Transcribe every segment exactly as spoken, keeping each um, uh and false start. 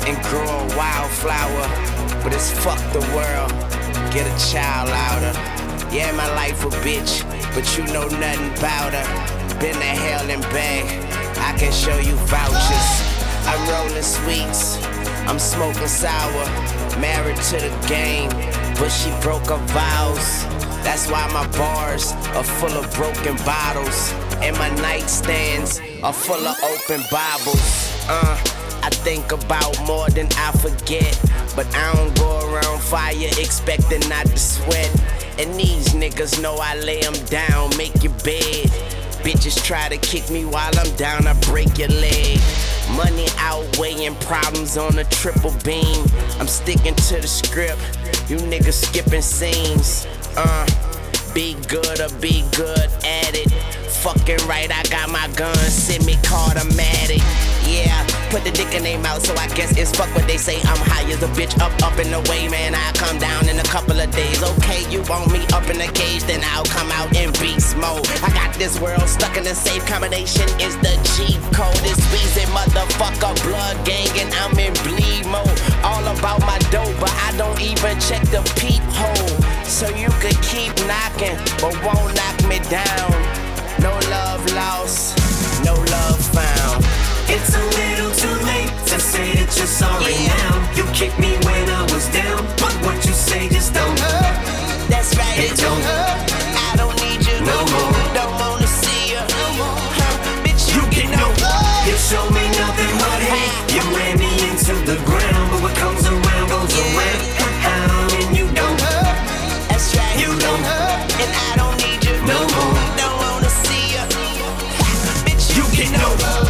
and grow a wildflower. But it's fuck the world, get a child out her. Yeah, my life a bitch, but you know nothing about her. Been to hell and back, I can show you vouchers. I'm rolling sweets, I'm smoking sour. Married to the game, but she broke her vows. That's why my bars are full of broken bottles, and my nightstands are full of open Bibles. Uh, I think about more than I forget, but I don't go around fire expecting not to sweat. And these niggas know I lay them down, make your bed. Bitches try to kick me while I'm down, I break your leg. Money outweighing problems on a triple beam. I'm sticking to the script, you niggas skipping scenes. Uh, be good or be good at it. Fucking right, I got my gun, semi-automatic. Yeah, put the dick in their mouth, so I guess it's fuck what they say. I'm high as a bitch, up, up in the way, man. I'll come down in a couple of days. Okay, you want me up in the cage, then I'll come out in beast mode. I got this world stuck in a safe combination. Is the cheat code. It's Weezy, motherfucker, blood gang, and I'm in bleed mode. All about my dough, but I don't even check the peephole. So you could keep knocking, but won't knock me down. No love lost, no love found. It's a little too late to say that you're sorry yeah. now. You kicked me when I was down, but what you say just don't hurt. That's right, it, it don't hurt. I don't need you no more. Don't wanna see you no more. Huh, bitch, you, you get no love. You show me nothing but hate. You ran me into the ground, but what comes around goes yeah. around. How and you don't hurt. That's right, you don't hurt. And I don't need you no more. Don't wanna see you, bitch, you, you get no love.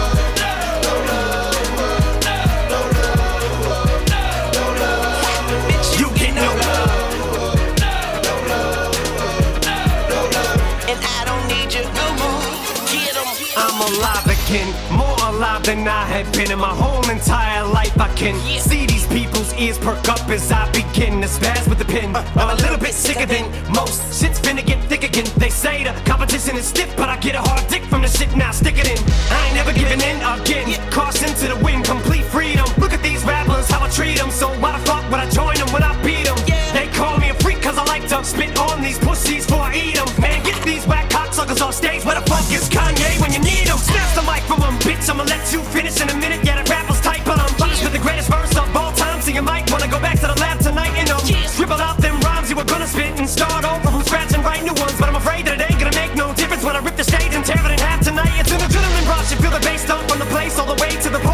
Alive again, more alive than I have been in my whole entire life. I can yeah. see these people's ears perk up as I begin to spaz with the pen. Uh, I'm a little bit sicker than most. Shit's finna get thick again. They say the competition is stiff, but I get a hard dick from the shit now. Stick it in. I ain't never giving in again. Yeah. Caution to the wind, complete freedom. Look at these rappers, how I treat them. So why the fuck would I join them when I beat them? Yeah. They call me a freak cause I like to spit on these pussies before I eat them. Man, get these whack cocksuckers off stage. Where the fuck is Kanye when you need him? Snatch the mic from him, bitch, I'ma let you finish in a minute. Yeah, that rapper's tight, but I'm punished with the greatest verse of all time. So you might wanna go back to the lab tonight and um yeah. scribble out them rhymes you were gonna spit and start over from scratch and write new ones. But I'm afraid that it ain't gonna make no difference when I rip the stage and tear it in half tonight. It's an adrenaline rush, you feel the bass dump from the place all the way to the